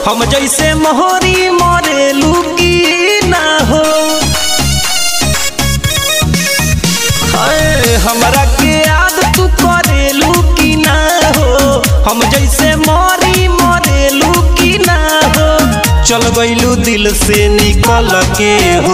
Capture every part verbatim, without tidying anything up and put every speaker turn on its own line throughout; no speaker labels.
हम जैसे मोहरी मरेलू की ना हो। हमरा के याद तू करेलू की ना हो, हम जैसे मोरी मरेलू की ना हो। चल गइलू दिल से निकल के हो।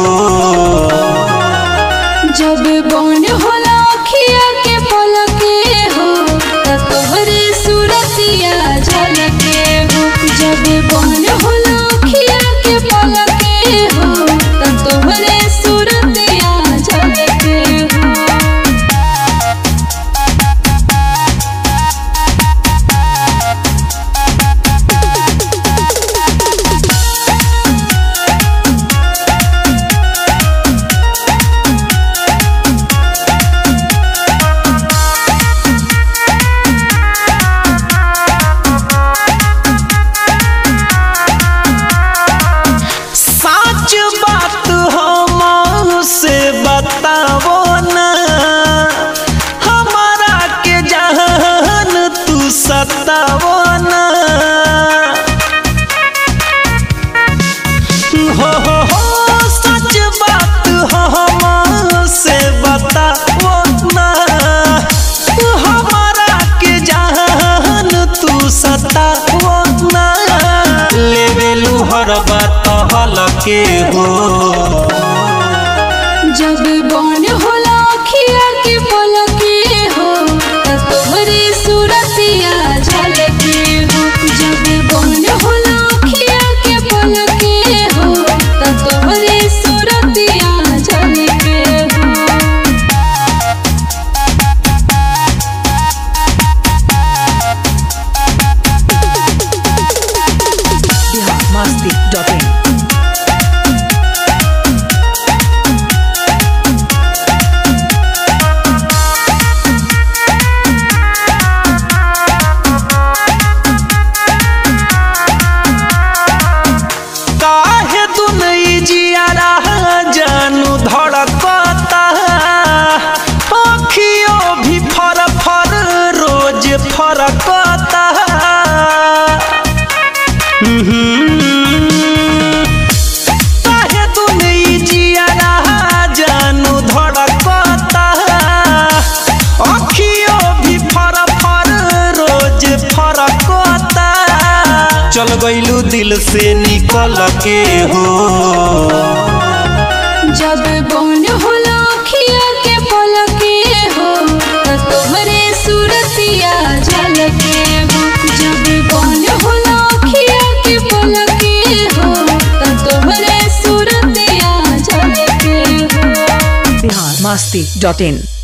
जब बन होला अखिया के पलके हो तोहरे सूरतिया झलके हो। जब बन होला अखिया के पलके हो तोहरे सूरतिया झलके हो।
बतावो ना हमारा के जहान तू सतावो ना। हो हो हो सच बात हमसे बतावो ना हमारा के जहान तू सतावो ना। लेवेलू हर बात हलके हो।
जब बन होला अखिया के पलके हो तोहरे सूरतिया झलके हो। जब बन होला अखिया के पलके हो तोहरे सूरतिया झलके हो।
Bihar Masti dot in.
जानू धड़कता अखियों भी फर फर रोज फरकता। काहे तू नहीं जिया जानू धड़कता अखियों भी फर फर रोज फरकता। चल गइलू दिल से निकल के हो।
जब बन होला अखिया के पलके हो तोहरे सूरतिया झलके हो। जब बन होला अखिया के पलके हो तोहरे सूरतिया झलके हो।
बिहार मस्ती डॉट इन।